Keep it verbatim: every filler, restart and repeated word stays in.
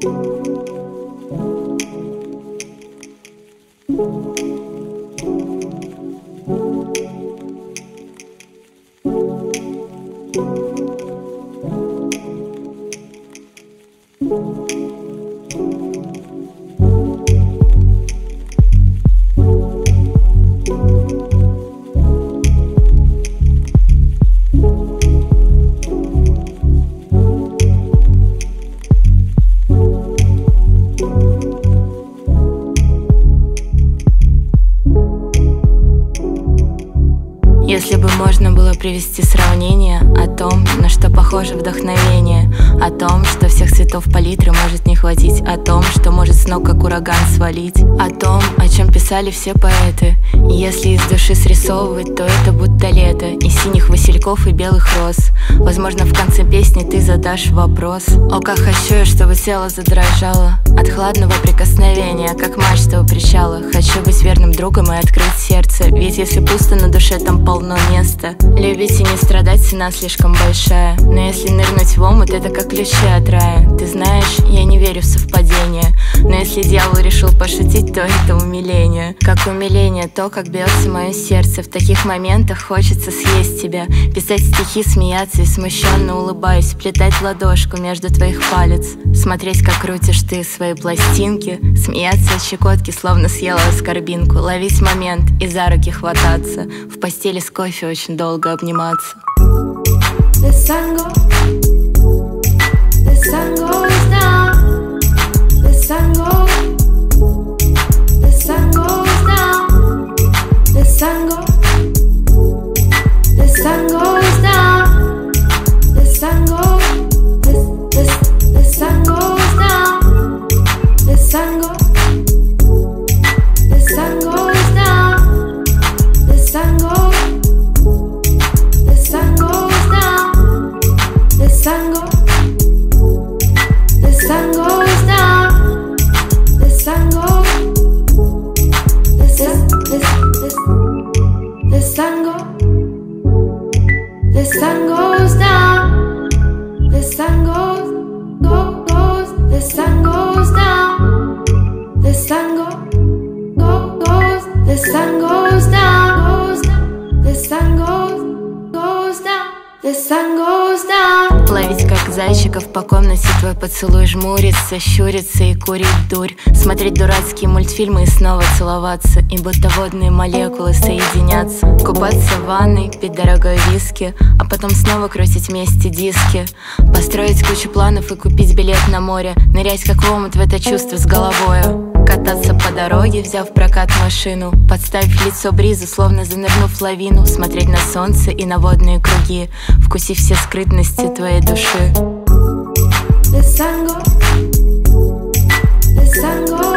Если бы можно было привести сравнение о том, на что похоже вдохновение, о том, что всех цветов палитры может не хватить, о том, что может с ног как ураган свалить, о том, о чем писали все поэты. И если из души срисовывать, то это будто лето, и синих васильков, и белых роз. Возможно, в конце песни ты задашь вопрос: о, как хочу я, чтобы тело задрожало от хладного прикосновения, как мачта у причала. Хочу быть верным другом и открыть сердце, ведь если пусто на душе, там полно места. Любить и не страдать цена слишком большая, но если нырнуть в омут, это как ключи от рая. Ты знаешь, я не верю в совпадение, но если дьявол решил пошутить, то это умиление. Как умиление то, как бьется мое сердце. В таких моментах хочется съесть тебя, писать стихи, смеяться и смущенно улыбаясь, плетать ладошку между твоих палец, смотреть, как крутишь ты свои пластинки, смеяться от щекотки, словно съела аскорбинку, ловить момент и за руки хвататься, в постели с кофе очень долго обниматься. The sun goes, the sun goes down, the sun goes, the sun goes down, the sun goes, the sun goes down, the sun goes, the, the, the sun goes down, the sun goes, the sun goes down, the sun goes. The sun goes, the sun goes down, the sun goes, the sun, the, the, the sun goes, the sun goes down, the sun goes, go, goes, the sun goes down, the sun goes, go, goes, the sun goes down, goes down, the sun goes, goes down. The sun goes down. Ловить как зайчиков по комнате твой поцелуй, жмуриться, щуриться и курить дурь, смотреть дурацкие мультфильмы и снова целоваться, и будто водные молекулы соединятся, купаться в ванной, пить дорогой виски, а потом снова крутить вместе диски, построить кучу планов и купить билет на море, нырять как в омут в это чувство с головою, кататься по дороге, взяв в прокат машину, подставив лицо бризу, словно занырнув в лавину, смотреть на солнце и на водные круги, вкусив все скрытности твоей души. The sun goes, the sun goes.